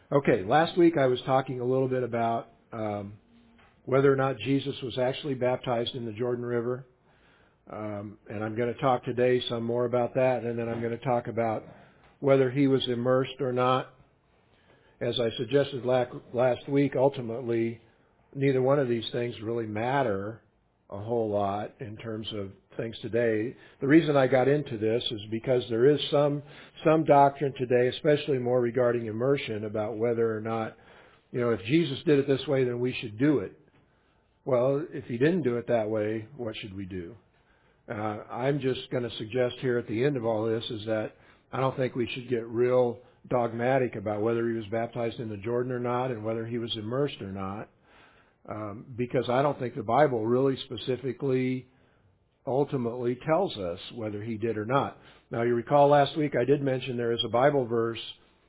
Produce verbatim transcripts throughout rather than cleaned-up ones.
Okay, last week I was talking a little bit about um, whether or not Jesus was actually baptized in the Jordan River. Um, and I'm going to talk today some more about that, and then I'm going to talk about whether he was immersed or not. As I suggested last week, ultimately, neither one of these things really matter a whole lot in terms of things today. The reason I got into this is because there is some some doctrine today, especially more regarding immersion, about whether or not, you know, if Jesus did it this way, then we should do it. Well, if he didn't do it that way, what should we do? Uh, I'm just going to suggest here at the end of all this is that I don't think we should get real dogmatic about whether he was baptized in the Jordan or not and whether he was immersed or not, um, because I don't think the Bible really specifically ultimately tells us whether he did or not. Now, you recall last week I did mention there is a Bible verse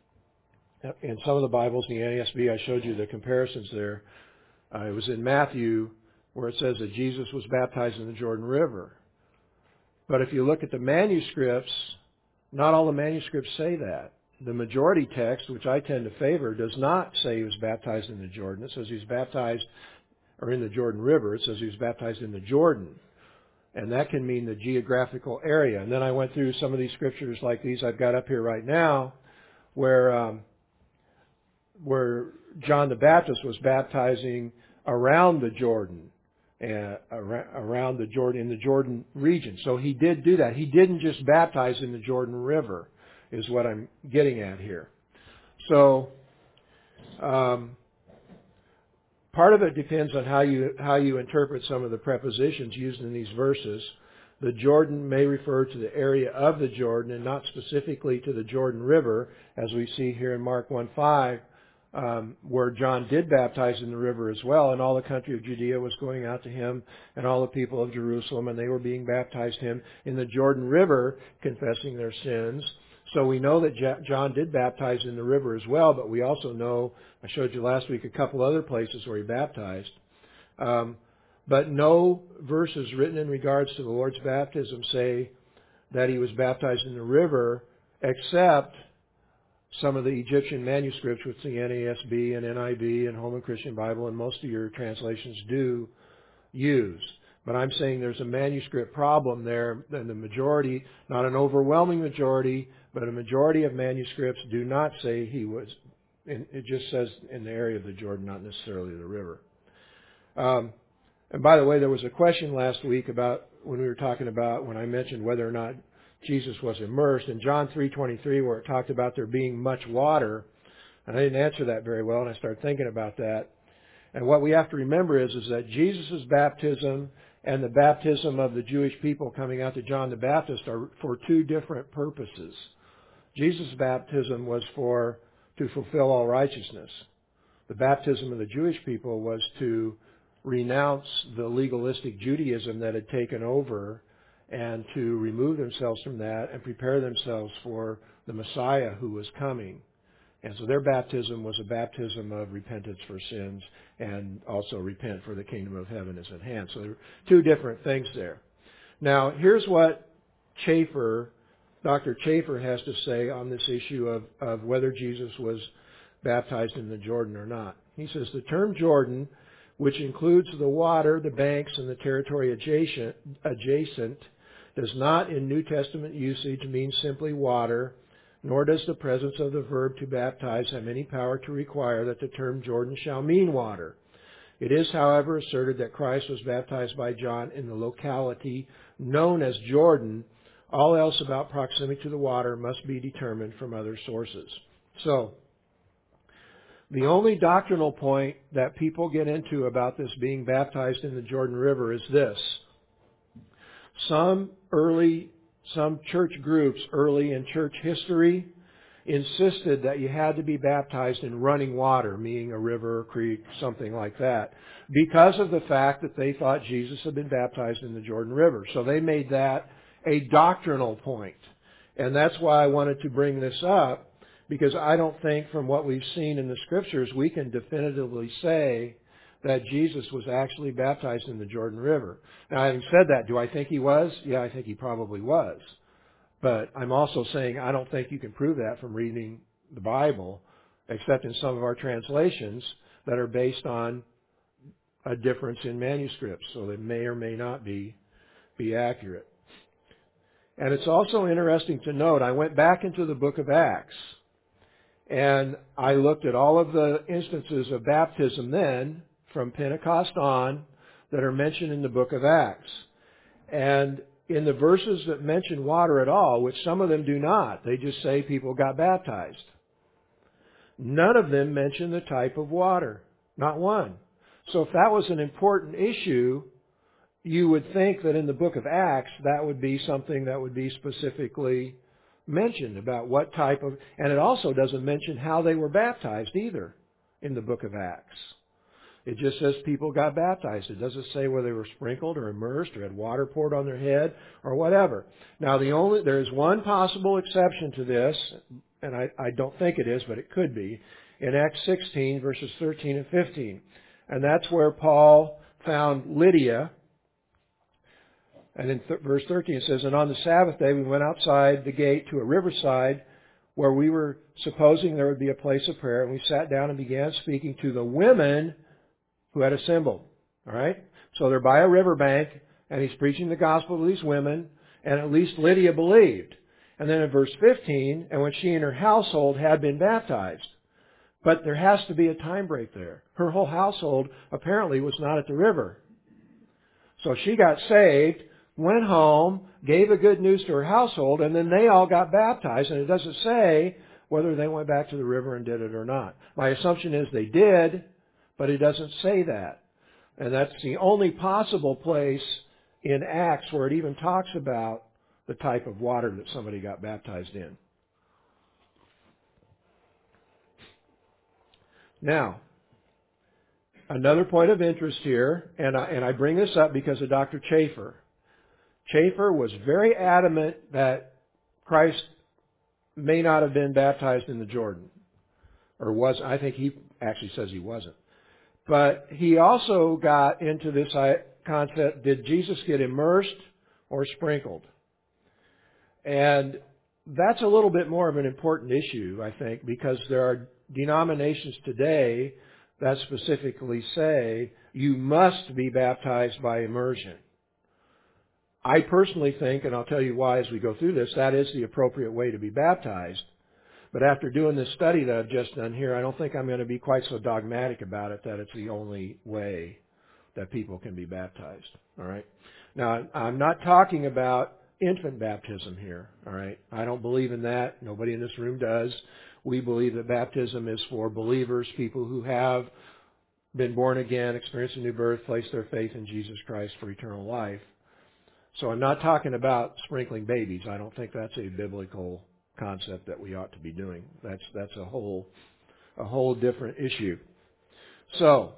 in some of the Bibles, in the N A S B, I showed you the comparisons there. Uh, it was in Matthew where it says that Jesus was baptized in the Jordan River. But if you look at the manuscripts, not all the manuscripts say that. The majority text, which I tend to favor, does not say he was baptized in the Jordan. It says he was baptized, or in the Jordan River. It says he was baptized in the Jordan. And that can mean the geographical area. And then I went through some of these scriptures like these I've got up here right now, where um, where John the Baptist was baptizing around the Jordan. Uh, around the Jordan, in the Jordan region. So he did do that. He didn't just baptize in the Jordan River, is what I'm getting at here. So, um, part of it depends on how you how you interpret some of the prepositions used in these verses. The Jordan may refer to the area of the Jordan and not specifically to the Jordan River, as we see here in Mark one five. Um, where John did baptize in the river as well, and all the country of Judea was going out to him, and all the people of Jerusalem, and they were being baptized him in the Jordan River, confessing their sins. So we know that J- John did baptize in the river as well, but we also know, I showed you last week a couple other places where he baptized. Um, but no verses written in regards to the Lord's baptism say that he was baptized in the river, except some of the Egyptian manuscripts, which the N A S B and N I V and Holman Christian Bible and most of your translations do use. But I'm saying there's a manuscript problem there, and the majority, not an overwhelming majority, but a majority of manuscripts do not say he was, and it just says in the area of the Jordan, not necessarily the river. Um, and by the way, there was a question last week about when we were talking about, when I mentioned whether or not Jesus was immersed. In John three twenty-three, where it talked about there being much water, and I didn't answer that very well, and I started thinking about that. And what we have to remember is, is that Jesus' baptism and the baptism of the Jewish people coming out to John the Baptist are for two different purposes. Jesus' baptism was for to fulfill all righteousness. The baptism of the Jewish people was to renounce the legalistic Judaism that had taken over and to remove themselves from that and prepare themselves for the Messiah who was coming. And so their baptism was a baptism of repentance for sins and also repent for the kingdom of heaven is at hand. So there are two different things there. Now, here's what Chafer, Doctor Chafer has to say on this issue of, of whether Jesus was baptized in the Jordan or not. He says, the term Jordan, which includes the water, the banks, and the territory adjacent, adjacent does not in New Testament usage mean simply water, nor does the presence of the verb to baptize have any power to require that the term Jordan shall mean water. It is, however, asserted that Christ was baptized by John in the locality known as Jordan. All else about proximity to the water must be determined from other sources. So, the only doctrinal point that people get into about this being baptized in the Jordan River is this. Some early, some church groups early in church history insisted that you had to be baptized in running water, meaning a river, a creek, something like that, because of the fact that they thought Jesus had been baptized in the Jordan River. So they made that a doctrinal point. And that's why I wanted to bring this up, because I don't think from what we've seen in the Scriptures we can definitively say that Jesus was actually baptized in the Jordan River. Now, having said that, do I think he was? Yeah, I think he probably was. But I'm also saying I don't think you can prove that from reading the Bible. except in some of our translations that are based on a difference in manuscripts, so they may or may not be, be accurate. And it's also interesting to note, I went back into the book of Acts, and I looked at all of the instances of baptism then, from Pentecost on, that are mentioned in the book of Acts. And in the verses that mention water at all, which some of them do not, they just say people got baptized. None of them mention the type of water. Not one. So if that was an important issue, you would think that in the book of Acts, that would be something that would be specifically mentioned about what type of, and it also doesn't mention how they were baptized either in the book of Acts. It just says people got baptized. It doesn't say whether they were sprinkled or immersed or had water poured on their head or whatever. Now, the only there is one possible exception to this, and I, I don't think it is, but it could be, in Acts sixteen, verses thirteen and fifteen. And that's where Paul found Lydia. And in th- verse thirteen it says, "And on the Sabbath day we went outside the gate to a riverside where we were supposing there would be a place of prayer. And we sat down and began speaking to the women who had assembled." All right? So they're by a riverbank, and he's preaching the gospel to these women, and at least Lydia believed. And then in verse fifteen, "And when she and her household had been baptized." But there has to be a time break there. Her whole household apparently was not at the river. So she got saved, went home, gave the good news to her household, and then they all got baptized. And it doesn't say whether they went back to the river and did it or not. My assumption is they did, but it doesn't say that. And that's the only possible place in Acts where it even talks about the type of water that somebody got baptized in. Now, another point of interest here, and I, and I bring this up because of Doctor Chafer. Chafer was very adamant that Christ may not have been baptized in the Jordan. Or was, I think he actually says he wasn't. But he also got into this concept, did Jesus get immersed or sprinkled? And that's a little bit more of an important issue, I think, because there are denominations today that specifically say you must be baptized by immersion. I personally think, and I'll tell you why as we go through this, that is the appropriate way to be baptized. But after doing this study that I've just done here, I don't think I'm going to be quite so dogmatic about it that it's the only way that people can be baptized. All right? Now, I'm not talking about infant baptism here. All right? I don't believe in that. Nobody in this room does. We believe that baptism is for believers, people who have been born again, experienced a new birth, placed their faith in Jesus Christ for eternal life. So I'm not talking about sprinkling babies. I don't think that's a biblical concept that we ought to be doing. That's that's a whole a whole different issue. So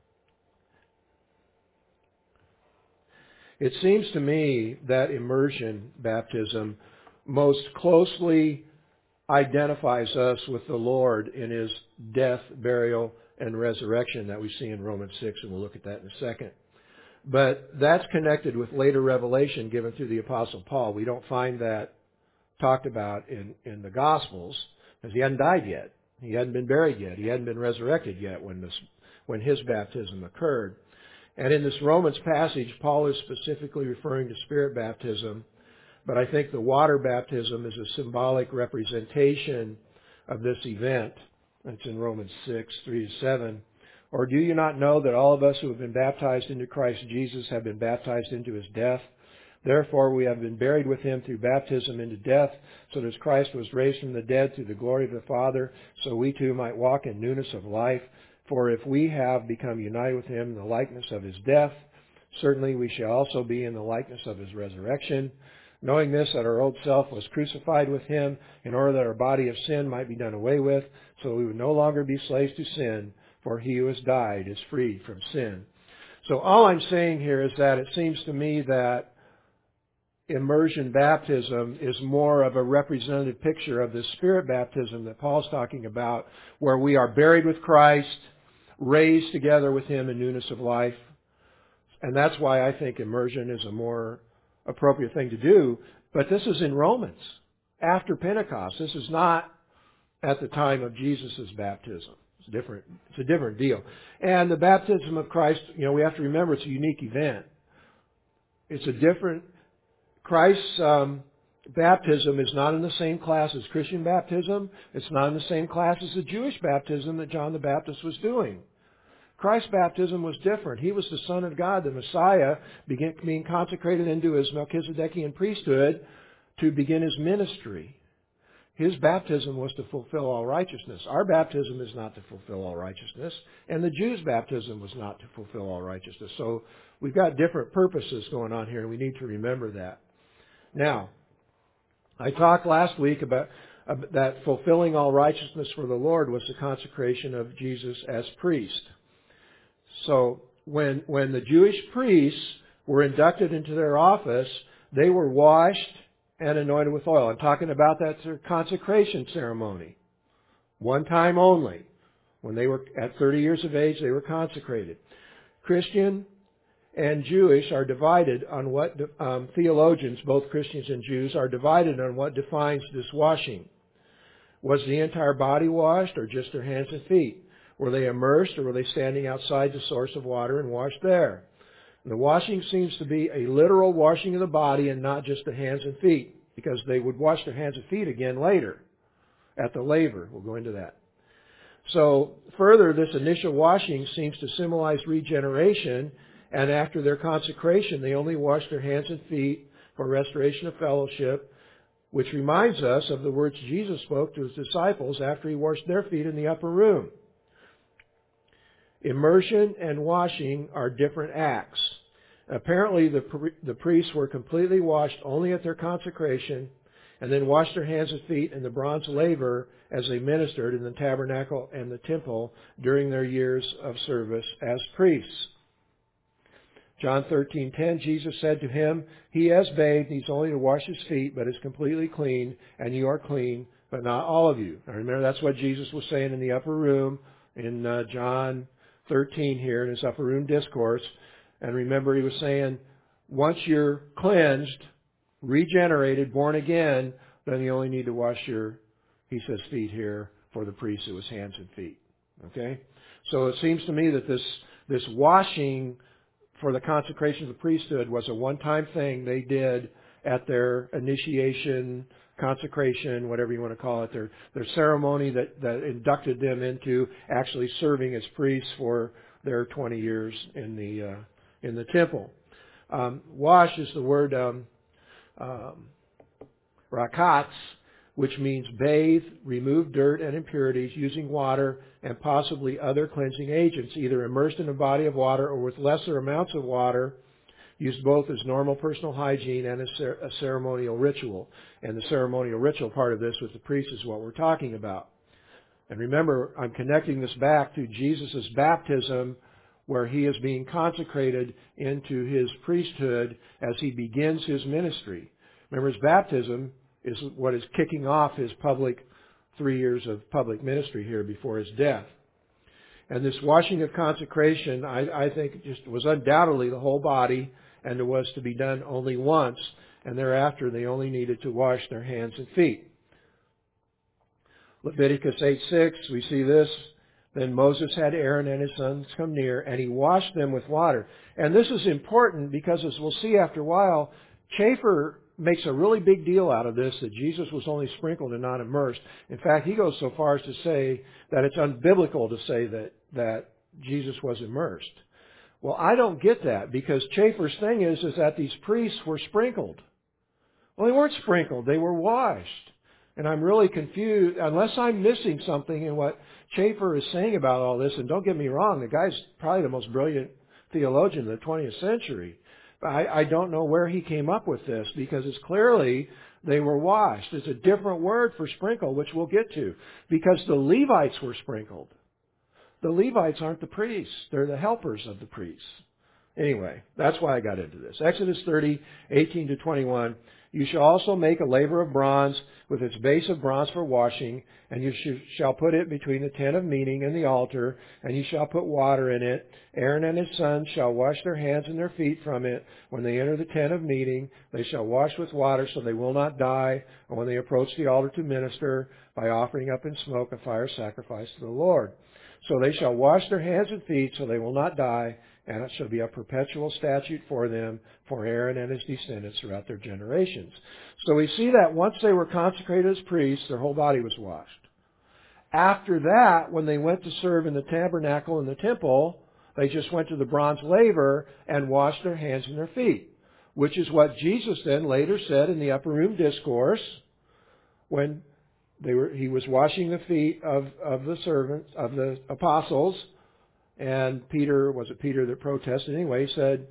it seems to me that immersion baptism most closely identifies us with the Lord in His death, burial, and resurrection that we see in Romans six, and we'll look at that in a second. But that's connected with later revelation given through the Apostle Paul. We don't find that talked about in, in the Gospels, because he hadn't died yet. He hadn't been buried yet. He hadn't been resurrected yet when this, when his baptism occurred. And in this Romans passage, Paul is specifically referring to Spirit baptism, but I think the water baptism is a symbolic representation of this event. It's in Romans six, three to seven. "Or do you not know that all of us who have been baptized into Christ Jesus have been baptized into His death? Therefore we have been buried with Him through baptism into death, so that as Christ was raised from the dead through the glory of the Father, so we too might walk in newness of life. For if we have become united with Him in the likeness of His death, certainly we shall also be in the likeness of His resurrection. Knowing this, that our old self was crucified with Him, in order that our body of sin might be done away with, so we would no longer be slaves to sin, for he who has died is freed from sin." So all I'm saying here is that it seems to me that immersion baptism is more of a representative picture of the Spirit baptism that Paul's talking about, where we are buried with Christ, raised together with Him in newness of life. And that's why I think immersion is a more appropriate thing to do. But this is in Romans, after Pentecost. This is not at the time of Jesus' baptism. It's different. It's a different deal. And the baptism of Christ, you know, we have to remember it's a unique event. It's a different, Christ's um, baptism is not in the same class as Christian baptism. It's not in the same class as the Jewish baptism that John the Baptist was doing. Christ's baptism was different. He was the Son of God, the Messiah, began, being consecrated into his Melchizedekian priesthood to begin his ministry. His baptism was to fulfill all righteousness. Our baptism is not to fulfill all righteousness, and the Jews' baptism was not to fulfill all righteousness. So we've got different purposes going on here, and we need to remember that. Now, I talked last week about, about that fulfilling all righteousness for the Lord was the consecration of Jesus as priest. So when when the Jewish priests were inducted into their office, they were washed and anointed with oil. I'm talking about that consecration ceremony. One time only. When they were at thirty years of age, they were consecrated. Christian and Jewish are divided on what, um, theologians, both Christians and Jews, are divided on what defines this washing. Was the entire body washed or just their hands and feet? Were they immersed or were they standing outside the source of water and washed there? And the washing seems to be a literal washing of the body and not just the hands and feet, because they would wash their hands and feet again later at the laver. We'll go into that. So further, this initial washing seems to symbolize regeneration, and after their consecration, they only wash their hands and feet for restoration of fellowship, which reminds us of the words Jesus spoke to his disciples after he washed their feet in the upper room. Immersion and washing are different acts. Apparently, the, the priests were completely washed only at their consecration and then washed their hands and feet in the bronze laver as they ministered in the tabernacle and the temple during their years of service as priests. John thirteen ten, Jesus said to him, "He has bathed, he's only to wash his feet, but is completely clean, and you are clean, but not all of you." Now remember, that's what Jesus was saying in the upper room in uh, John thirteen here in his upper room discourse. And remember, he was saying, once you're cleansed, regenerated, born again, then you only need to wash your, he says, feet here. For the priest, it was hands and feet. Okay? So it seems to me that this, this washing for the consecration of the priesthood was a one-time thing they did at their initiation, consecration, whatever you want to call it, their, their ceremony that, that inducted them into actually serving as priests for their twenty years in the uh, in the temple. Um, wash is the word um, um, rakatz, which means bathe, remove dirt and impurities using water and possibly other cleansing agents, either immersed in a body of water or with lesser amounts of water, used both as normal personal hygiene and as a ceremonial ritual. And the ceremonial ritual part of this with the priest is what we're talking about. And remember, I'm connecting this back to Jesus' baptism, where he is being consecrated into his priesthood as he begins his ministry. Remember, his baptism is what is kicking off his public three years of public ministry here before his death. And this washing of consecration, I, I think, just was undoubtedly the whole body, and it was to be done only once, and thereafter they only needed to wash their hands and feet. Leviticus eight six, we see this. Then Moses had Aaron and his sons come near, and he washed them with water. And this is important because, as we'll see after a while, Chafer makes a really big deal out of this, that Jesus was only sprinkled and not immersed. In fact, he goes so far as to say that it's unbiblical to say that, that Jesus was immersed. Well, I don't get that, because Chafer's thing is, is that these priests were sprinkled. Well, they weren't sprinkled. They were washed. And I'm really confused, unless I'm missing something in what Chafer is saying about all this. And don't get me wrong, the guy's probably the most brilliant theologian of the twentieth century. But I, I don't know where he came up with this, because it's clearly they were washed. It's a different word for sprinkle, which we'll get to, because the Levites were sprinkled. The Levites aren't the priests. They're the helpers of the priests. Anyway, that's why I got into this. Exodus thirty, eighteen to twenty-one. You shall also make a laver of bronze with its base of bronze for washing, and you sh- shall put it between the tent of meeting and the altar, and you shall put water in it. Aaron and his sons shall wash their hands and their feet from it. When they enter the tent of meeting, they shall wash with water so they will not die. And when they approach the altar to minister, by offering up in smoke a fire sacrifice to the Lord. So they shall wash their hands and feet, so they will not die, and it shall be a perpetual statute for them, for Aaron and his descendants throughout their generations. So we see that once they were consecrated as priests, their whole body was washed. After that, when they went to serve in the tabernacle and the temple, they just went to the bronze laver and washed their hands and their feet, which is what Jesus then later said in the upper room discourse when they were, he was washing the feet of, of the servants, of the apostles, and Peter, was it Peter that protested anyway, he said,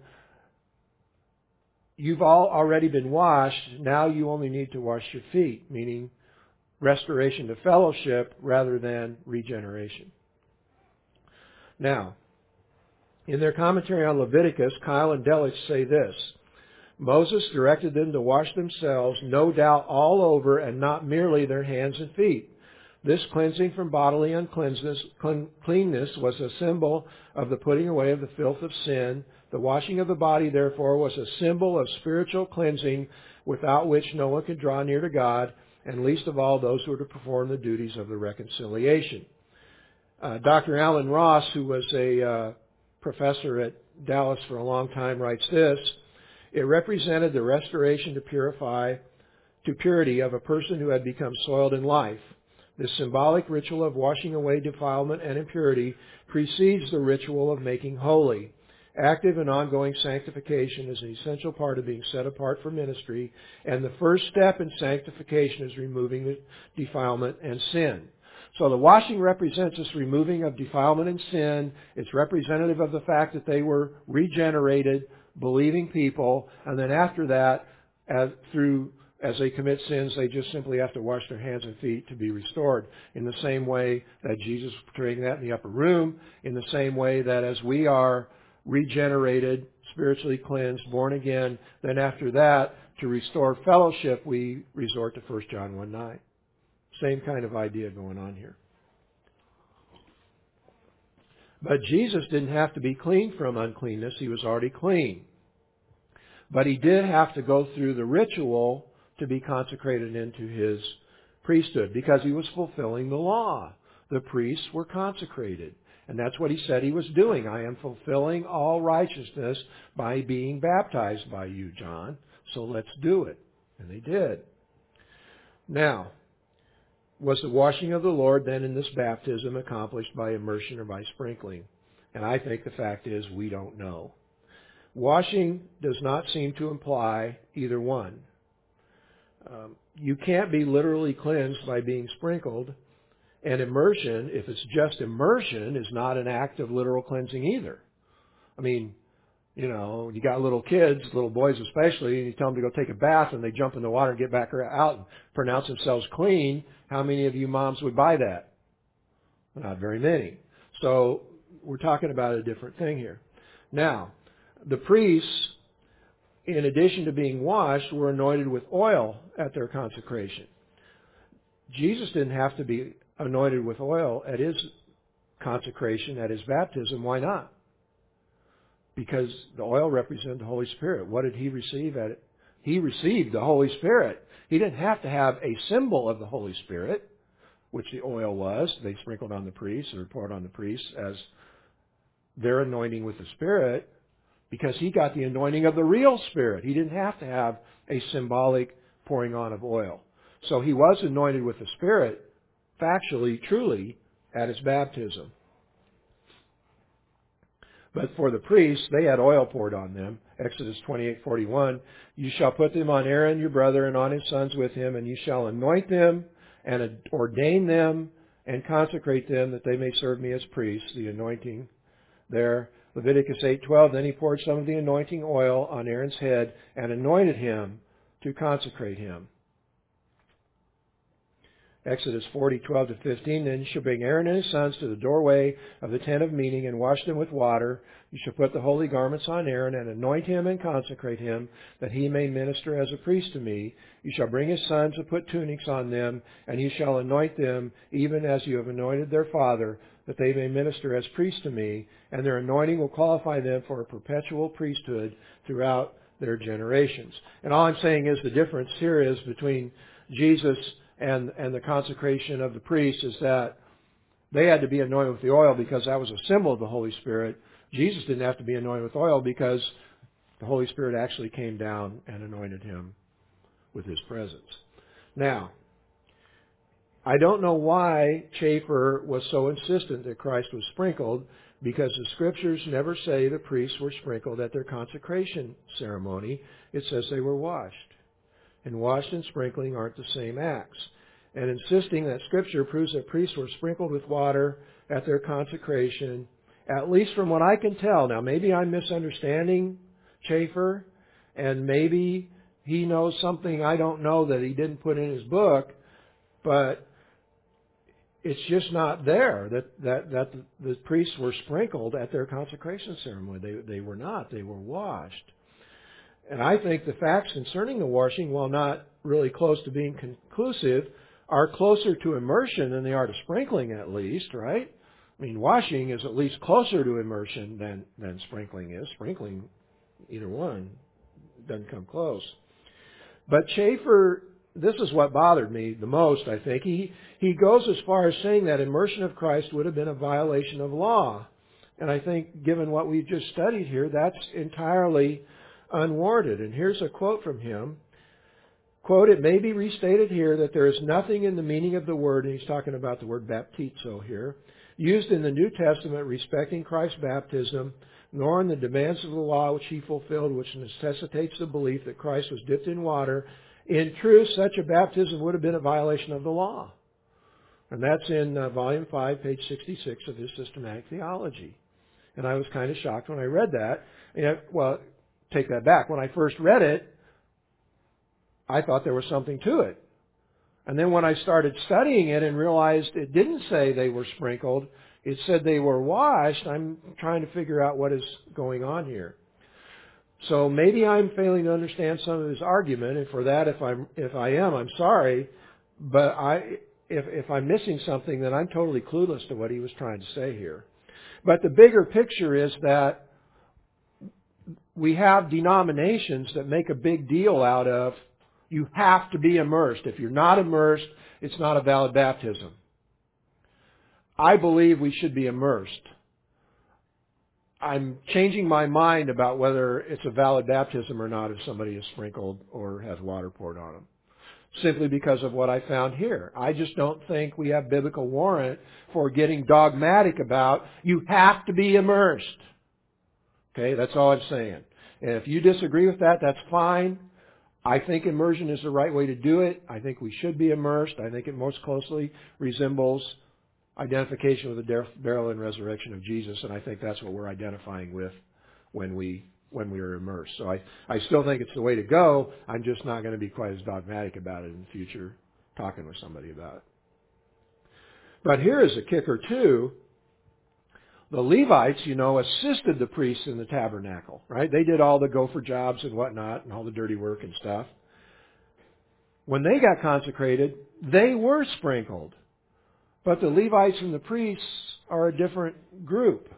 you've all already been washed, now you only need to wash your feet, meaning restoration to fellowship rather than regeneration. Now, in their commentary on Leviticus, Kyle and Delitzsch say this: Moses directed them to wash themselves, no doubt all over, and not merely their hands and feet. This cleansing from bodily uncleanness cleanness was a symbol of the putting away of the filth of sin. The washing of the body, therefore, was a symbol of spiritual cleansing without which no one could draw near to God, and least of all those who were to perform the duties of the reconciliation. Uh, Doctor Alan Ross, who was a uh, professor at Dallas for a long time, writes this: it represented the restoration to purify, to purity of a person who had become soiled in life. This symbolic ritual of washing away defilement and impurity precedes the ritual of making holy. Active and ongoing sanctification is an essential part of being set apart for ministry, and the first step in sanctification is removing the defilement and sin. So the washing represents this removing of defilement and sin. It's representative of the fact that they were regenerated, believing people, and then after that, as through as they commit sins, they just simply have to wash their hands and feet to be restored. In the same way that Jesus was portraying that in the upper room, in the same way that as we are regenerated, spiritually cleansed, born again, then after that, to restore fellowship, we resort to First John one nine. Same kind of idea going on here. But Jesus didn't have to be clean from uncleanness. He was already clean. But he did have to go through the ritual to be consecrated into his priesthood because he was fulfilling the law. The priests were consecrated. And that's what he said he was doing. I am fulfilling all righteousness by being baptized by you, John. So let's do it. And they did. Now, was the washing of the Lord then in this baptism accomplished by immersion or by sprinkling? And I think the fact is we don't know. Washing does not seem to imply either one. Um, you can't be literally cleansed by being sprinkled, and immersion, if it's just immersion, is not an act of literal cleansing either. I mean, you know, you got little kids, little boys especially, and you tell them to go take a bath, and they jump in the water and get back out and pronounce themselves clean. How many of you moms would buy that? Not very many. So we're talking about a different thing here. Now, the priests, in addition to being washed, were anointed with oil at their consecration. Jesus didn't have to be anointed with oil at his consecration, at his baptism. Why not? Because the oil represented the Holy Spirit. What did he receive at it? He received the Holy Spirit. He didn't have to have a symbol of the Holy Spirit, which the oil was. They sprinkled on the priests or poured on the priests as their anointing with the Spirit, because he got the anointing of the real Spirit. He didn't have to have a symbolic pouring on of oil. So he was anointed with the Spirit, factually, truly, at his baptism. But for the priests, they had oil poured on them. Exodus twenty-eight forty-one, you shall put them on Aaron your brother and on his sons with him, and you shall anoint them and ordain them and consecrate them that they may serve me as priests. The anointing there. Leviticus eight twelve, then he poured some of the anointing oil on Aaron's head and anointed him to consecrate him. Exodus forty twelve to fifteen, then you shall bring Aaron and his sons to the doorway of the tent of meeting and wash them with water. You shall put the holy garments on Aaron and anoint him and consecrate him, that he may minister as a priest to me. You shall bring his sons and put tunics on them, and you shall anoint them even as you have anointed their father, that they may minister as priests to me, and their anointing will qualify them for a perpetual priesthood throughout their generations. And all I'm saying is the difference here is between Jesus and, and the consecration of the priests is that they had to be anointed with the oil because that was a symbol of the Holy Spirit. Jesus didn't have to be anointed with oil because the Holy Spirit actually came down and anointed him with his presence. Now, I don't know why Chafer was so insistent that Christ was sprinkled, because the Scriptures never say the priests were sprinkled at their consecration ceremony. It says they were washed. And washed and sprinkling aren't the same acts. And insisting that Scripture proves that priests were sprinkled with water at their consecration, at least from what I can tell. Now, maybe I'm misunderstanding Chafer, and maybe he knows something I don't know that he didn't put in his book, but it's just not there that, that, that the, the priests were sprinkled at their consecration ceremony. They, they were not. They were washed. And I think the facts concerning the washing, while not really close to being conclusive, are closer to immersion than they are to sprinkling, at least, right? I mean, washing is at least closer to immersion than, than sprinkling is. Sprinkling, either one, doesn't come close. But Chafer, this is what bothered me the most, I think. He, he goes as far as saying that immersion of Christ would have been a violation of law. And I think, given what we've just studied here, that's entirely unwarranted. And here's a quote from him. Quote, "It may be restated here that there is nothing in the meaning of the word," and he's talking about the word baptizo here, "used in the New Testament respecting Christ's baptism, nor in the demands of the law which he fulfilled, which necessitates the belief that Christ was dipped in water. In truth, such a baptism would have been a violation of the law." And that's in uh, Volume five, page sixty-six of his Systematic Theology. And I was kind of shocked when I read that. And, well, take that back. When I first read it, I thought there was something to it. And then when I started studying it and realized it didn't say they were sprinkled, it said they were washed, I'm trying to figure out what is going on here. So maybe I'm failing to understand some of his argument, and for that, if I'm if I am, I'm sorry. But I, if if I'm missing something, then I'm totally clueless to what he was trying to say here. But the bigger picture is that we have denominations that make a big deal out of you have to be immersed. If you're not immersed, it's not a valid baptism. I believe we should be immersed. I'm changing my mind about whether it's a valid baptism or not if somebody is sprinkled or has water poured on them, simply because of what I found here. I just don't think we have biblical warrant for getting dogmatic about you have to be immersed. Okay, that's all I'm saying. And if you disagree with that, that's fine. I think immersion is the right way to do it. I think we should be immersed. I think it most closely resembles identification with the death, burial, and resurrection of Jesus, and I think that's what we're identifying with when we when we are immersed. So I, I still think it's the way to go. I'm just not going to be quite as dogmatic about it in the future, talking with somebody about it. But here is a kicker, too. The Levites, you know, assisted the priests in the tabernacle, right? They did all the gopher jobs and whatnot and all the dirty work and stuff. When they got consecrated, they were sprinkled. But the Levites and the priests are a different group.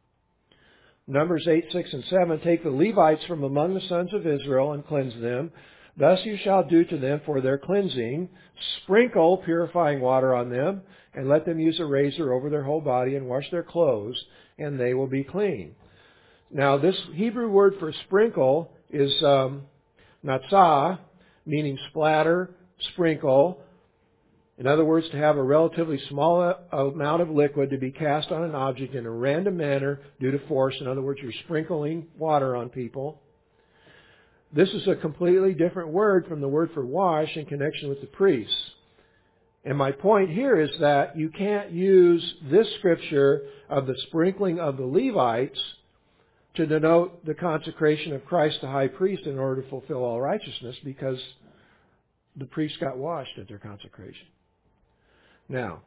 Numbers eight, six, and seven, "Take the Levites from among the sons of Israel and cleanse them. Thus you shall do to them for their cleansing. Sprinkle purifying water on them, and let them use a razor over their whole body and wash their clothes, and they will be clean." Now, this Hebrew word for sprinkle is um, natsah, meaning splatter, sprinkle. In other words, to have a relatively small amount of liquid to be cast on an object in a random manner due to force. In other words, you're sprinkling water on people. This is a completely different word from the word for wash in connection with the priests. And my point here is that you can't use this scripture of the sprinkling of the Levites to denote the consecration of Christ the high priest in order to fulfill all righteousness, because the priests got washed at their consecration. Now,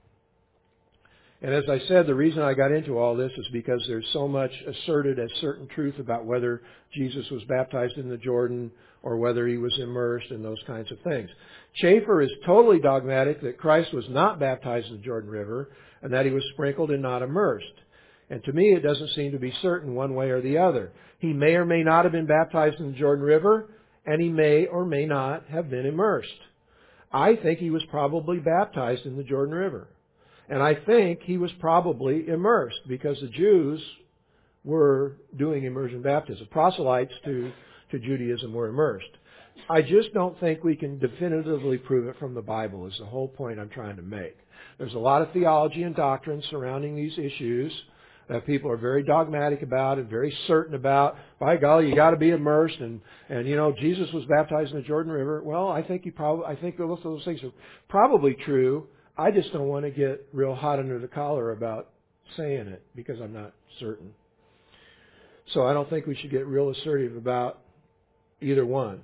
and as I said, the reason I got into all this is because there's so much asserted as certain truth about whether Jesus was baptized in the Jordan or whether he was immersed and those kinds of things. Chafer is totally dogmatic that Christ was not baptized in the Jordan River and that he was sprinkled and not immersed. And to me, it doesn't seem to be certain one way or the other. He may or may not have been baptized in the Jordan River, and he may or may not have been immersed. I think he was probably baptized in the Jordan River. And I think he was probably immersed because the Jews were doing immersion baptism. Proselytes to, to Judaism were immersed. I just don't think we can definitively prove it from the Bible is the whole point I'm trying to make. There's a lot of theology and doctrine surrounding these issues that people are very dogmatic about and very certain about. By golly, you got to be immersed, and and you know Jesus was baptized in the Jordan River. Well, I think he probably I think both of those things are probably true. I just don't want to get real hot under the collar about saying it because I'm not certain. So I don't think we should get real assertive about either one.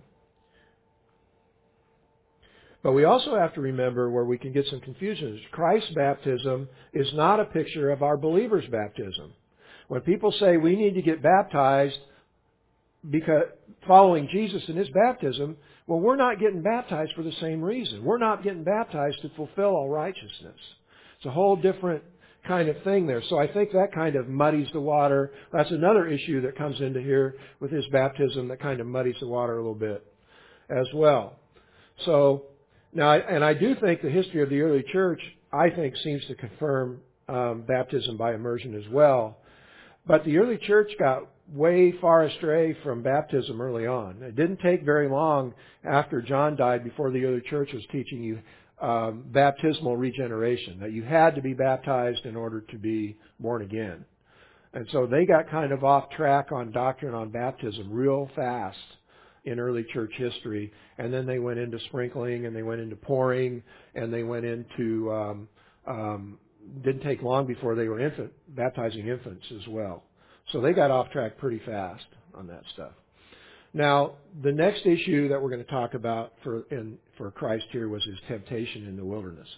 But we also have to remember where we can get some confusion. Christ's baptism is not a picture of our believers' baptism. When people say we need to get baptized because following Jesus in His baptism, well, we're not getting baptized for the same reason. We're not getting baptized to fulfill all righteousness. It's a whole different kind of thing there. So I think that kind of muddies the water. That's another issue that comes into here with His baptism that kind of muddies the water a little bit as well. So Now, and I do think the history of the early church, I think, seems to confirm um, baptism by immersion as well. But the early church got way far astray from baptism early on. It didn't take very long after John died before the early church was teaching you um, baptismal regeneration, that you had to be baptized in order to be born again. And so they got kind of off track on doctrine on baptism real fast in early church history, and then they went into sprinkling, and they went into pouring, and they went into, um, um, didn't take long before they were infant, baptizing infants as well. So they got off track pretty fast on that stuff. Now, the next issue that we're going to talk about for, in, for Christ here was His temptation in the wilderness.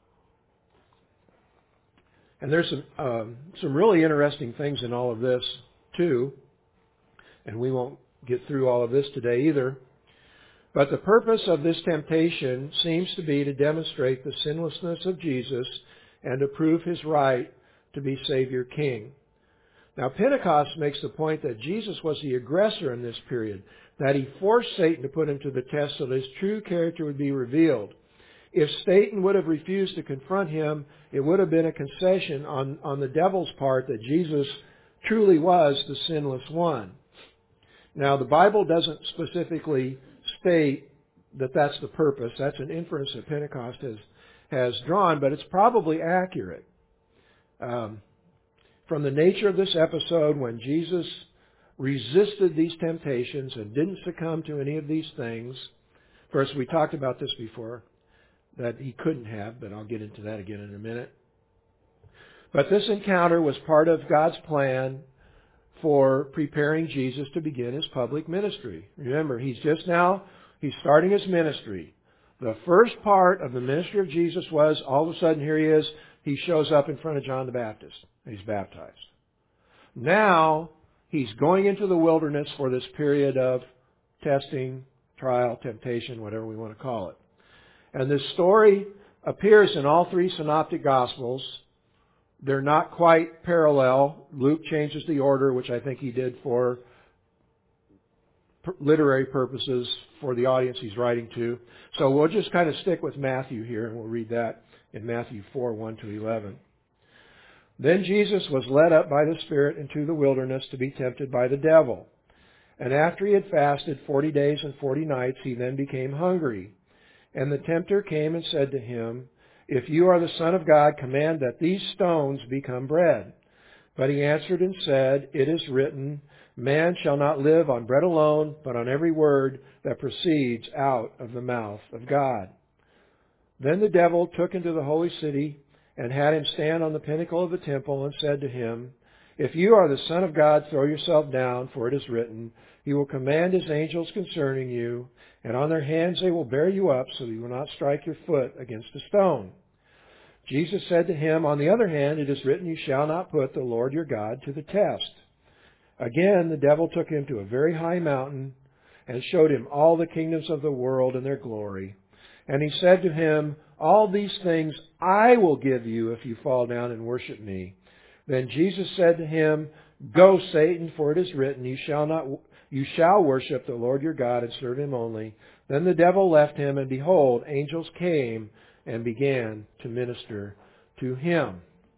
And there's some, um, some really interesting things in all of this, too, and we won't get through all of this today either. But the purpose of this temptation seems to be to demonstrate the sinlessness of Jesus and to prove His right to be Savior King. Now, Pentecost makes the point that Jesus was the aggressor in this period, that He forced Satan to put Him to the test so that His true character would be revealed. If Satan would have refused to confront Him, it would have been a concession on, on the devil's part that Jesus truly was the sinless one. Now, the Bible doesn't specifically state that that's the purpose. That's an inference that Pentecost has, has drawn, but it's probably accurate. Um, from the nature of this episode, when Jesus resisted these temptations and didn't succumb to any of these things, first, we talked about this before, that He couldn't have, but I'll get into that again in a minute. But this encounter was part of God's plan for preparing Jesus to begin His public ministry. Remember, He's just now, He's starting His ministry. The first part of the ministry of Jesus was, all of a sudden, here He is, He shows up in front of John the Baptist. He's baptized. Now, He's going into the wilderness for this period of testing, trial, temptation, whatever we want to call it. And this story appears in all three synoptic Gospels. They're not quite parallel. Luke changes the order, which I think he did for literary purposes for the audience he's writing to. So we'll just kind of stick with Matthew here, and we'll read that in Matthew four, one to eleven. Then Jesus was led up by the Spirit into the wilderness to be tempted by the devil. And after He had fasted forty days and forty nights, He then became hungry. And the tempter came and said to Him, "If you are the Son of God, command that these stones become bread." But He answered and said, "It is written, man shall not live on bread alone, but on every word that proceeds out of the mouth of God." Then the devil took Him to the holy city and had Him stand on the pinnacle of the temple and said to Him, "If you are the Son of God, throw yourself down, for it is written, He will command His angels concerning you, and on their hands they will bear you up, so that you will not strike your foot against a stone." Jesus said to him, "On the other hand, it is written, you shall not put the Lord your God to the test." Again, the devil took Him to a very high mountain and showed Him all the kingdoms of the world and their glory. And He said to Him, "All these things I will give you if you fall down and worship me." Then Jesus said to him, "Go, Satan, for it is written, you shall not You shall worship the Lord your God and serve him only. Then the devil left him, and behold, angels came and began to minister to him.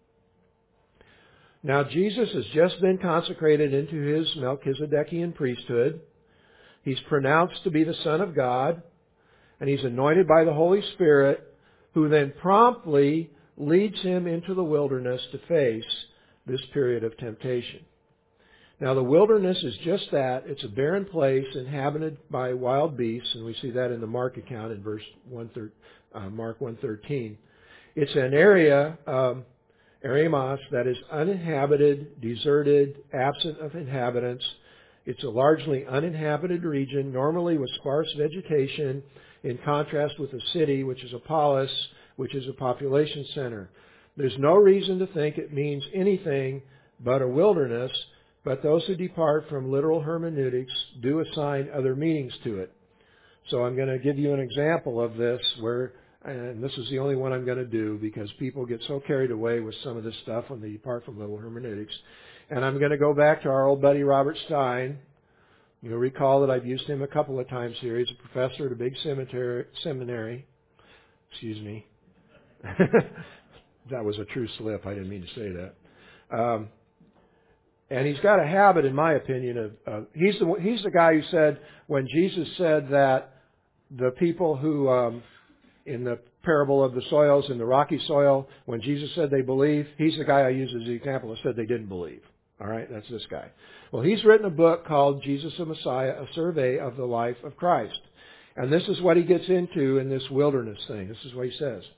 Now Jesus has just been consecrated into his Melchizedekian priesthood. He's pronounced to be the Son of God, and he's anointed by the Holy Spirit, who then promptly leads him into the wilderness to face this period of temptation. Now the wilderness is just that. It's a barren place inhabited by wild beasts, and we see that in the Mark account in verse one, uh, Mark one thirteen. It's an area, um, Eremos, that is uninhabited, deserted, absent of inhabitants. It's a largely uninhabited region, normally with sparse vegetation, in contrast with a city, which is a polis, which is a population center. There's no reason to think it means anything but a wilderness, but those who depart from literal hermeneutics do assign other meanings to it. So I'm going to give you an example of this where, and this is the only one I'm going to do because people get so carried away with some of this stuff when they depart from literal hermeneutics. And I'm going to go back to our old buddy Robert Stein. You'll recall that I've used him a couple of times here. He's a professor at a big cemetery, seminary. Excuse me. That was a true slip. I didn't mean to say that. Um, and he's got a habit, in my opinion, of uh, he's the he's the guy who said when Jesus said that the people who um, in the parable of the soils in the rocky soil, when Jesus said they believe, he's the guy I use as the example that said they didn't believe. All right, that's this guy. Well, he's written a book called Jesus the Messiah, a survey of the life of Christ. And this is what he gets into in this wilderness thing. This is what he says.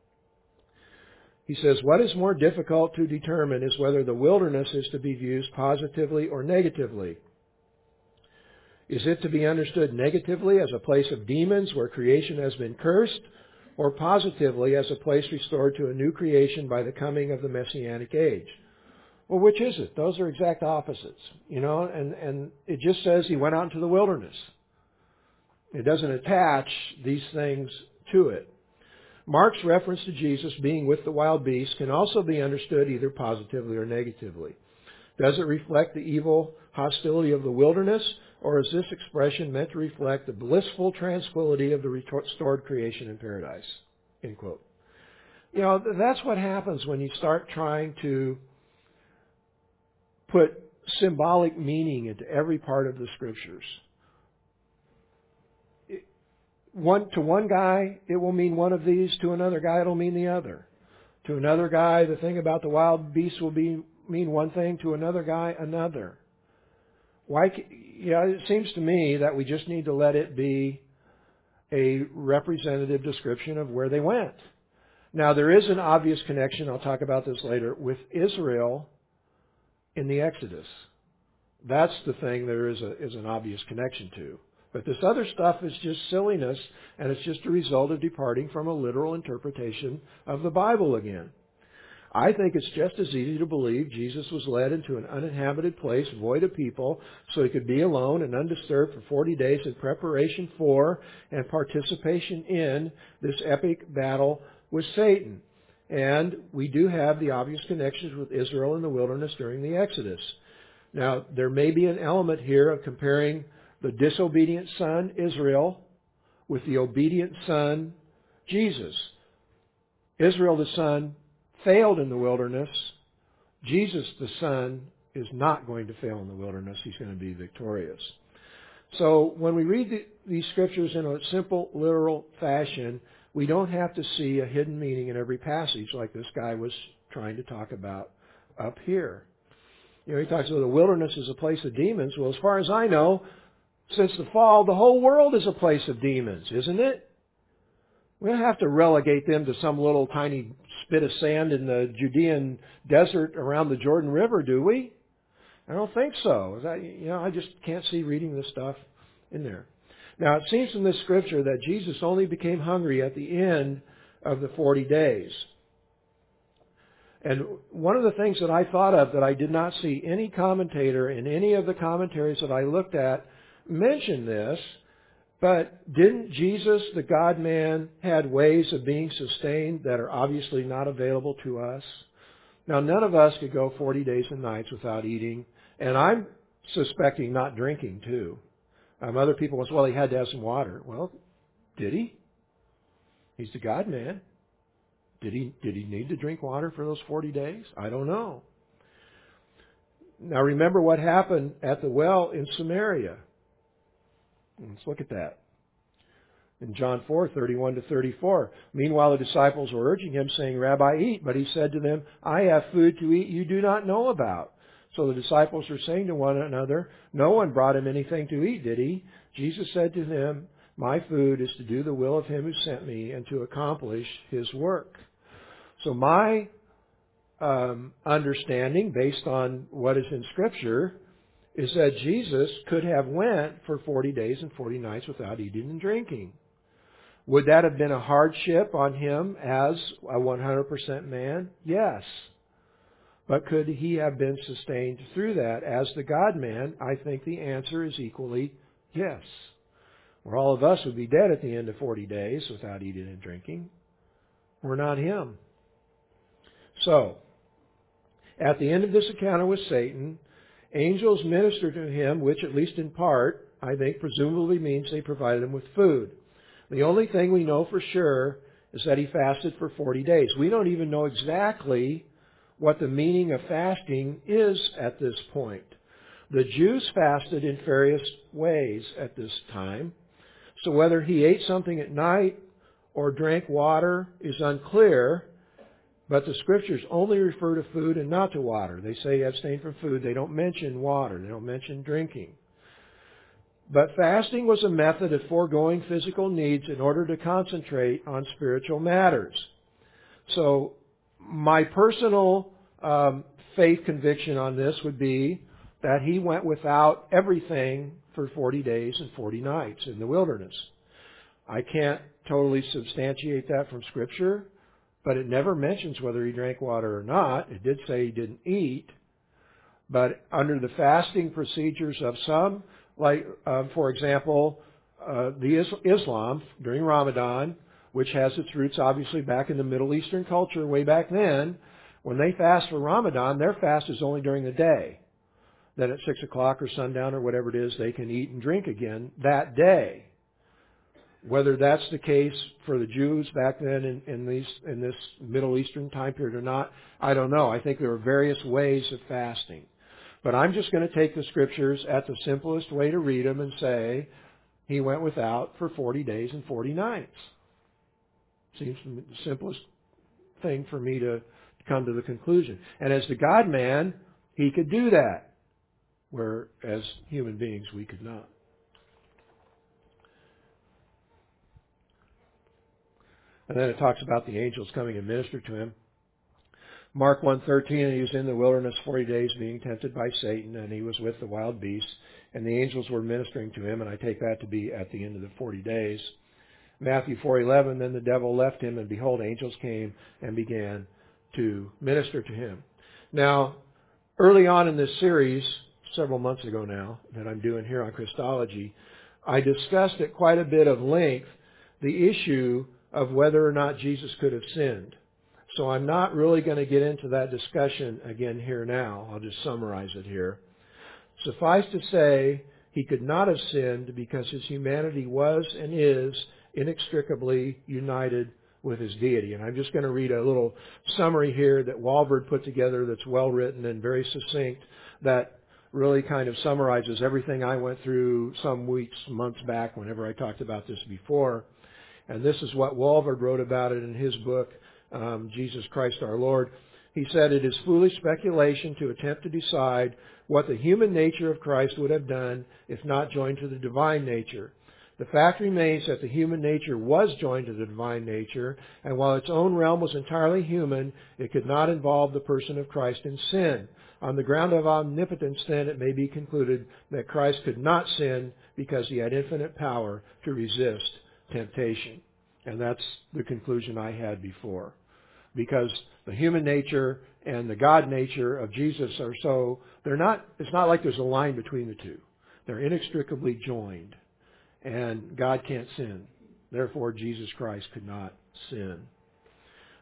He says, what is more difficult to determine is whether the wilderness is to be viewed positively or negatively. Is it to be understood negatively as a place of demons where creation has been cursed, or positively as a place restored to a new creation by the coming of the Messianic age? Well, which is it? Those are exact opposites, you know, and, and it just says he went out into the wilderness. It doesn't attach these things to it. Mark's reference to Jesus being with the wild beasts can also be understood either positively or negatively. Does it reflect the evil hostility of the wilderness, or is this expression meant to reflect the blissful tranquility of the restored creation in paradise? End quote. You know, that's what happens when you start trying to put symbolic meaning into every part of the Scriptures. One, to one guy, it will mean one of these. To another guy, it will mean the other. To another guy, the thing about the wild beasts will be mean one thing. To another guy, another. Why? Yeah, it seems to me that we just need to let it be a representative description of where they went. Now, there is an obvious connection, I'll talk about this later, with Israel in the Exodus. That's the thing there is, a, is an obvious connection to. But this other stuff is just silliness, and it's just a result of departing from a literal interpretation of the Bible again. I think it's just as easy to believe Jesus was led into an uninhabited place, void of people, so he could be alone and undisturbed for forty days in preparation for and participation in this epic battle with Satan. And we do have the obvious connections with Israel in the wilderness during the Exodus. Now, there may be an element here of comparing the disobedient son, Israel, with the obedient son, Jesus. Israel, the son, failed in the wilderness. Jesus, the son, is not going to fail in the wilderness. He's going to be victorious. So when we read the, these scriptures in a simple, literal fashion, we don't have to see a hidden meaning in every passage like this guy was trying to talk about up here. You know, he talks about the wilderness as a place of demons. Well, as far as I know, since the fall, the whole world is a place of demons, isn't it? We don't have to relegate them to some little tiny spit of sand in the Judean desert around the Jordan River, do we? I don't think so. That, you know, I just can't see reading this stuff in there. Now, it seems from this scripture that Jesus only became hungry at the end of the forty days. And one of the things that I thought of that I did not see any commentator in any of the commentaries that I looked at mention this, but didn't Jesus, the God-man, had ways of being sustained that are obviously not available to us? Now, none of us could go forty days and nights without eating, and I'm suspecting not drinking too. Um, other people was, well, he had to have some water. Well, did he? He's the God-man. Did he, did he need to drink water for those forty days? I don't know. Now remember what happened at the well in Samaria. Let's look at that. In John four, thirty-one to thirty-four. Meanwhile the disciples were urging him, saying, Rabbi, eat. But he said to them, I have food to eat you do not know about. So the disciples were saying to one another, no one brought him anything to eat, did he? Jesus said to them, my food is to do the will of him who sent me and to accomplish his work. So my um, understanding, based on what is in Scripture, is that Jesus could have went for forty days and forty nights without eating and drinking. Would that have been a hardship on him as a one hundred percent man? Yes. But could he have been sustained through that as the God-man? I think the answer is equally yes. Or all of us would be dead at the end of forty days without eating and drinking. We're not him. So, at the end of this encounter with Satan, angels ministered to him, which at least in part, I think, presumably means they provided him with food. The only thing we know for sure is that he fasted for forty days. We don't even know exactly what the meaning of fasting is at this point. The Jews fasted in various ways at this time. So whether he ate something at night or drank water is unclear, but the Scriptures only refer to food and not to water. They say abstain from food. They don't mention water. They don't mention drinking. But fasting was a method of foregoing physical needs in order to concentrate on spiritual matters. So my personal um, faith conviction on this would be that he went without everything for forty days and forty nights in the wilderness. I can't totally substantiate that from Scripture, but it never mentions whether he drank water or not. It did say he didn't eat. But under the fasting procedures of some, like, uh, for example, uh, the Islam during Ramadan, which has its roots obviously back in the Middle Eastern culture way back then, when they fast for Ramadan, their fast is only during the day. Then at six o'clock or sundown or whatever it is, they can eat and drink again that day. Whether that's the case for the Jews back then in, in, these, in this Middle Eastern time period or not, I don't know. I think there are various ways of fasting. But I'm just going to take the Scriptures at the simplest way to read them and say, he went without for forty days and forty nights. Seems the simplest thing for me to come to the conclusion. And as the God-man, he could do that, where as human beings we could not. And then it talks about the angels coming and minister to him. Mark one thirteen, and he was in the wilderness forty days being tempted by Satan, and he was with the wild beasts, and the angels were ministering to him, and I take that to be at the end of the forty days. Matthew four eleven, then the devil left him, and behold, angels came and began to minister to him. Now, early on in this series, several months ago now, that I'm doing here on Christology, I discussed at quite a bit of length the issue of whether or not Jesus could have sinned. So I'm not really going to get into that discussion again here now. I'll just summarize it here. Suffice to say, he could not have sinned because his humanity was and is inextricably united with his deity. And I'm just going to read a little summary here that Walvoord put together that's well written and very succinct, that really kind of summarizes everything I went through some weeks, months back whenever I talked about this before. And this is what Walvoord wrote about it in his book, um, Jesus Christ our Lord. He said, it is foolish speculation to attempt to decide what the human nature of Christ would have done if not joined to the divine nature. The fact remains that the human nature was joined to the divine nature, and while its own realm was entirely human, it could not involve the person of Christ in sin. On the ground of omnipotence, then, it may be concluded that Christ could not sin because he had infinite power to resist temptation. And that's the conclusion I had before. Because the human nature and the God nature of Jesus are so, they're not, it's not like there's a line between the two. They're inextricably joined. And God can't sin. Therefore, Jesus Christ could not sin.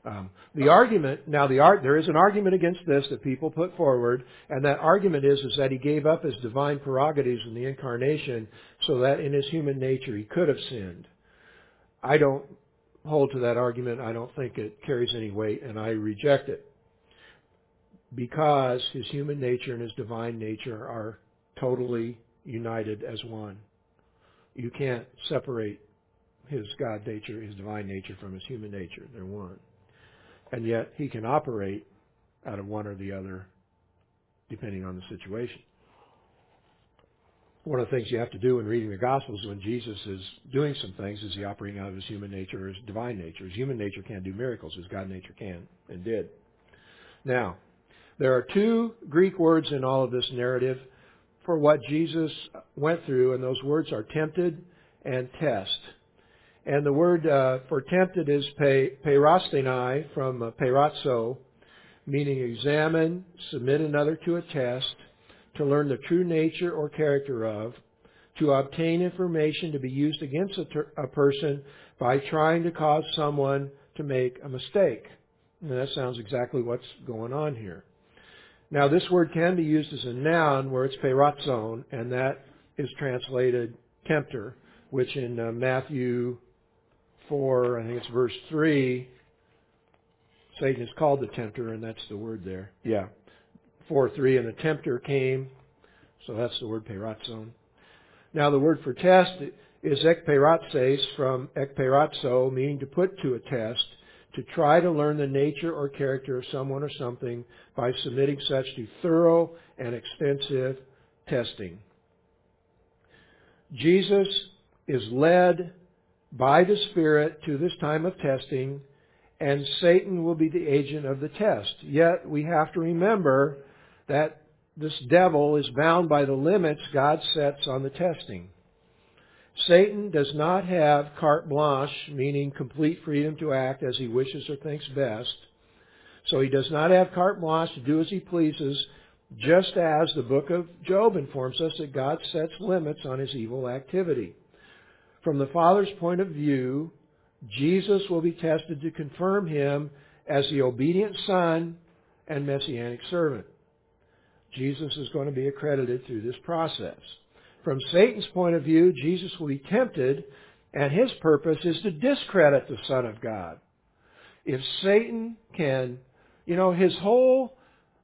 Um, the argument, now the art, there is an argument against this that people put forward, and that argument is, is that he gave up his divine prerogatives in the incarnation so that in his human nature he could have sinned. I don't hold to that argument. I don't think it carries any weight, and I reject it. Because his human nature and his divine nature are totally united as one. You can't separate his God nature, his divine nature from his human nature. They're one. And yet he can operate out of one or the other depending on the situation. One of the things you have to do in reading the Gospels when Jesus is doing some things is he operating out of his human nature or his divine nature. His human nature can't do miracles. His God nature can and did. Now, there are two Greek words in all of this narrative for what Jesus went through, and those words are tempted and test. And the word uh, for tempted is pe, peirastheni, from uh, peiratzo, meaning examine, submit another to a test, to learn the true nature or character of, to obtain information to be used against a, ter- a person by trying to cause someone to make a mistake. And that sounds exactly what's going on here. Now, this word can be used as a noun where it's peirazon, and that is translated tempter, which in uh, Matthew four, I think it's verse three, Satan is called the tempter, and that's the word there. Yeah, four three, and the tempter came, so that's the word peirazon. Now, the word for test is ekpeiratses, from ekpeiratzo, meaning to put to a test, to try to learn the nature or character of someone or something by submitting such to thorough and extensive testing. Jesus is led by the Spirit to this time of testing, and Satan will be the agent of the test. Yet we have to remember that this devil is bound by the limits God sets on the testing. Satan does not have carte blanche, meaning complete freedom to act as he wishes or thinks best. So he does not have carte blanche to do as he pleases, just as the book of Job informs us that God sets limits on his evil activity. From the Father's point of view, Jesus will be tested to confirm him as the obedient Son and Messianic servant. Jesus is going to be accredited through this process. From Satan's point of view, Jesus will be tempted, and his purpose is to discredit the Son of God. If Satan can, you know, his whole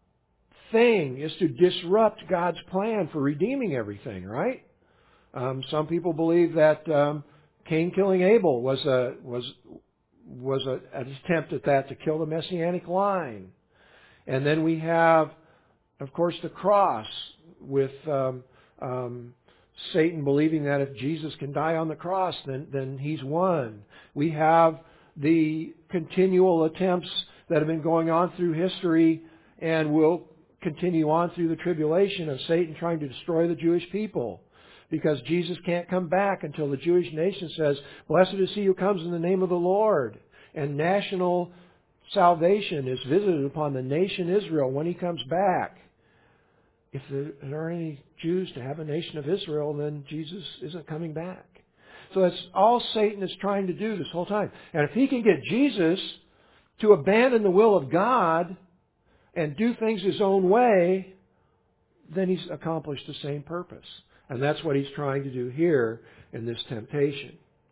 thing is to disrupt God's plan for redeeming everything, right? Um, some people believe that um, Cain killing Abel was a was was a, an attempt at that to kill the Messianic line, and then we have, of course, the cross with um, um, Satan believing that if Jesus can die on the cross, then, then he's won. We have the continual attempts that have been going on through history and will continue on through the tribulation of Satan trying to destroy the Jewish people. Because Jesus can't come back until the Jewish nation says, "Blessed is he who comes in the name of the Lord." And national salvation is visited upon the nation Israel when he comes back. If there are any Jews to have a nation of Israel, then Jesus isn't coming back. So that's all Satan is trying to do this whole time. And if he can get Jesus to abandon the will of God and do things his own way, then he's accomplished the same purpose. And that's what he's trying to do here in this temptation.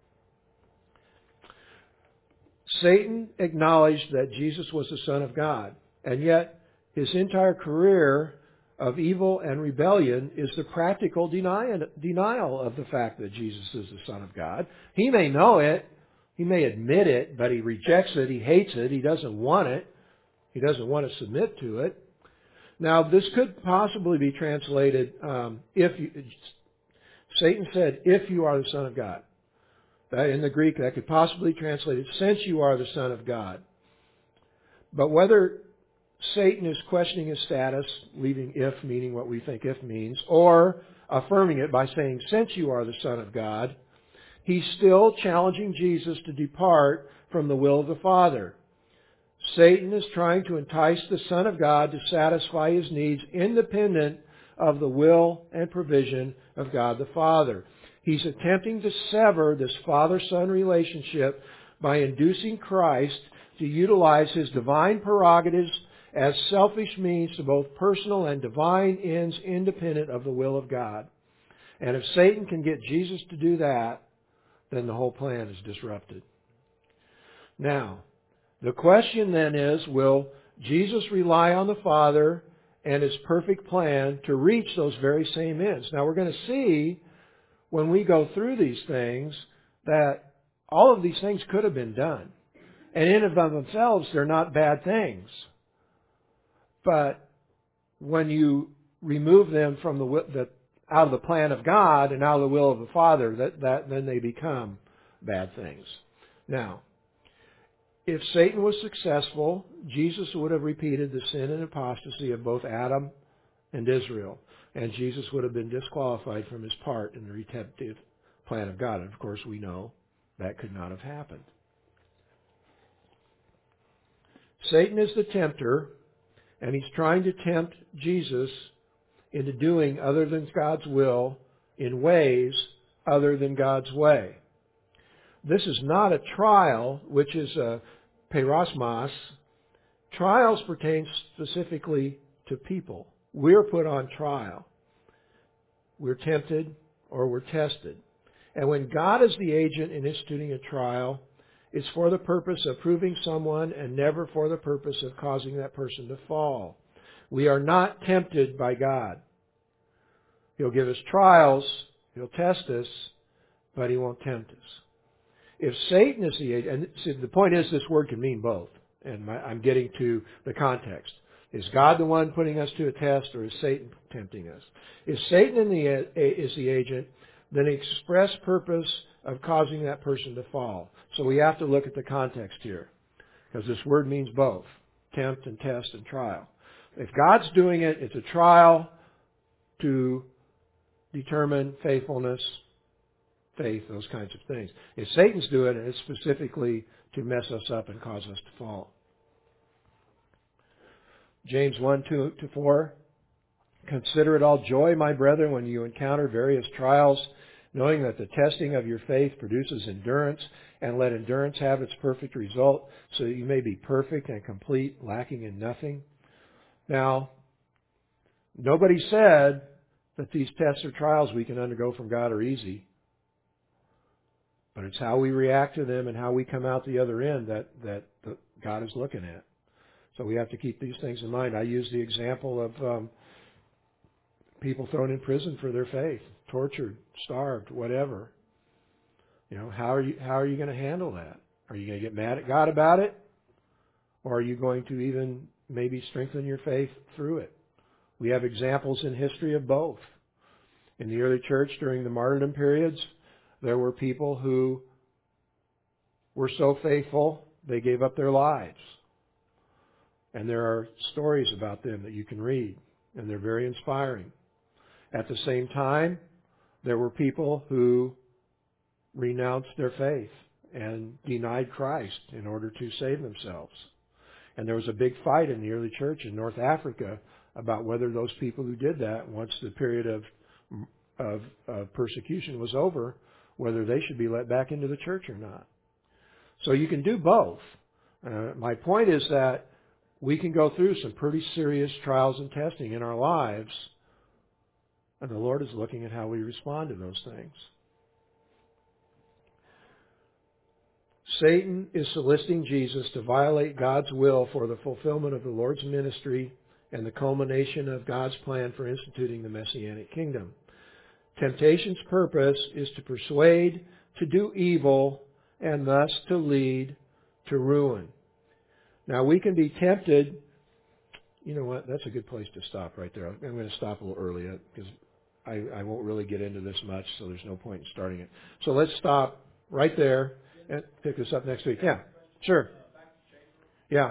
Satan acknowledged that Jesus was the Son of God, and yet his entire career of evil and rebellion is the practical denial of the fact that Jesus is the Son of God. He may know it, he may admit it, but he rejects it, he hates it, he doesn't want it, he doesn't want to submit to it. Now, this could possibly be translated, um, if you, Satan said, "If you are the Son of God." That, in the Greek, that could possibly be translated, "Since you are the Son of God." But whether Satan is questioning his status, leaving "if" meaning what we think "if" means, or affirming it by saying, "Since you are the Son of God," he's still challenging Jesus to depart from the will of the Father. Satan is trying to entice the Son of God to satisfy his needs independent of the will and provision of God the Father. He's attempting to sever this Father-Son relationship by inducing Christ to utilize his divine prerogatives as selfish means to both personal and divine ends independent of the will of God. And if Satan can get Jesus to do that, then the whole plan is disrupted. Now, the question then is, will Jesus rely on the Father and His perfect plan to reach those very same ends? Now, we're going to see when we go through these things that all of these things could have been done. And in and of themselves, they're not bad things. But when you remove them from the, the out of the plan of God and out of the will of the Father, that, that then they become bad things. Now, if Satan was successful, Jesus would have repeated the sin and apostasy of both Adam and Israel, and Jesus would have been disqualified from his part in the redemptive plan of God. And of course, we know that could not have happened. Satan is the tempter, and he's trying to tempt Jesus into doing other than God's will in ways other than God's way. This is not a trial, which is a perosmos. Trials pertain specifically to people. We're put on trial. We're tempted or we're tested. And when God is the agent in instituting a trial, it's for the purpose of proving someone and never for the purpose of causing that person to fall. We are not tempted by God. He'll give us trials, He'll test us, but He won't tempt us. If Satan is the agent, and see, the point is this word can mean both, and my, I'm getting to the context. Is God the one putting us to a test, or is Satan tempting us? If Satan in the, is the agent, then the express purpose of causing that person to fall. So we have to look at the context here, because this word means both, tempt and test and trial. If God's doing it, it's a trial to determine faithfulness, faith, those kinds of things. If Satan's doing it, it's specifically to mess us up and cause us to fall. James one, two to four. Consider it all joy, my brethren, when you encounter various trials, knowing that the testing of your faith produces endurance, and let endurance have its perfect result, so that you may be perfect and complete, lacking in nothing. Now, nobody said that these tests or trials we can undergo from God are easy. But it's how we react to them and how we come out the other end that, that the, God is looking at. So we have to keep these things in mind. I use the example of um, people thrown in prison for their faith, tortured, starved, whatever. You know, how are you how are you going to handle that? Are you going to get mad at God about it? Or are you going to even maybe strengthen your faith through it? We have examples in history of both. In the early church during the martyrdom periods, there were people who were so faithful, they gave up their lives. And there are stories about them that you can read, and they're very inspiring. At the same time, there were people who renounced their faith and denied Christ in order to save themselves. And there was a big fight in the early church in North Africa about whether those people who did that, once the period of, of, of persecution was over, whether they should be let back into the church or not. So you can do both. Uh, my point is that we can go through some pretty serious trials and testing in our lives, and the Lord is looking at how we respond to those things. Satan is soliciting Jesus to violate God's will for the fulfillment of the Lord's ministry and the culmination of God's plan for instituting the Messianic kingdom. Temptation's purpose is to persuade to do evil and thus to lead to ruin. Now we can be tempted. You know what? That's a good place to stop right there. I'm going to stop a little early because I, I won't really get into this much, so there's no point in starting it. So let's stop right there and pick this up next week. Yeah, sure. Yeah.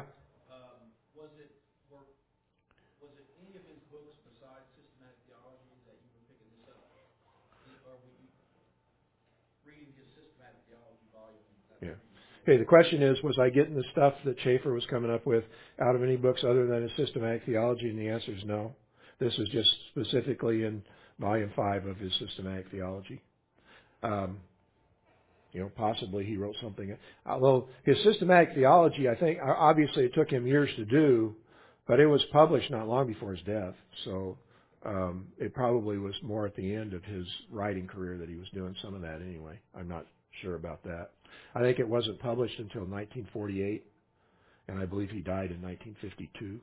Yeah. Okay, the question is, was I getting the stuff that Schaeffer was coming up with out of any books other than his systematic theology? And the answer is no. This is just specifically in volume five of his systematic theology. Um, You know, possibly he wrote something. Although his systematic theology, I think, obviously it took him years to do, but it was published not long before his death. So um, it probably was more at the end of his writing career that he was doing some of that anyway. I'm not sure about that. I think it wasn't published until nineteen forty-eight, and I believe he died in nineteen fifty-two.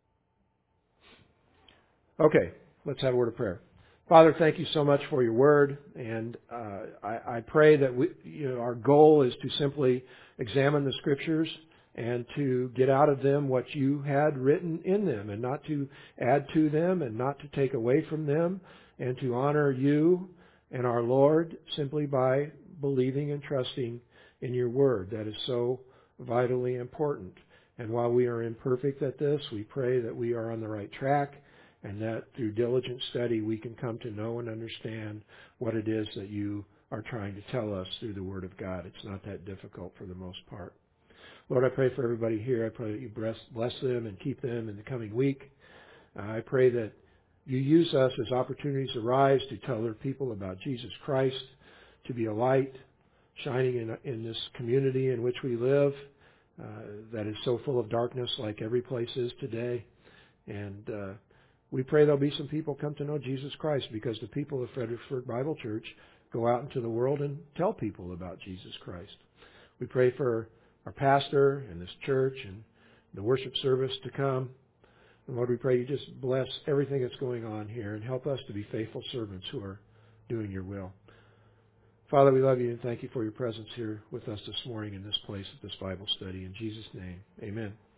Okay, let's have a word of prayer. Father, thank you so much for your word, and uh, I, I pray that we, you know, our goal is to simply examine the Scriptures and to get out of them what you had written in them, and not to add to them and not to take away from them, and to honor you and our Lord simply by believing and trusting in your word. That is so vitally important. And while we are imperfect at this, we pray that we are on the right track, and that through diligent study we can come to know and understand what it is that you are trying to tell us through the Word of God. It's not that difficult for the most part. Lord, I pray for everybody here. I pray that you bless them and keep them in the coming week. Uh, I pray that you use us as opportunities arise to tell other people about Jesus Christ, to be a light shining in, in this community in which we live uh, that is so full of darkness like every place is today. And uh, we pray there'll be some people come to know Jesus Christ, because the people of Fredericksburg Bible Church go out into the world and tell people about Jesus Christ. We pray for our pastor and this church and the worship service to come. And Lord, we pray you just bless everything that's going on here and help us to be faithful servants who are doing your will. Father, we love you and thank you for your presence here with us this morning in this place at this Bible study. In Jesus' name, amen.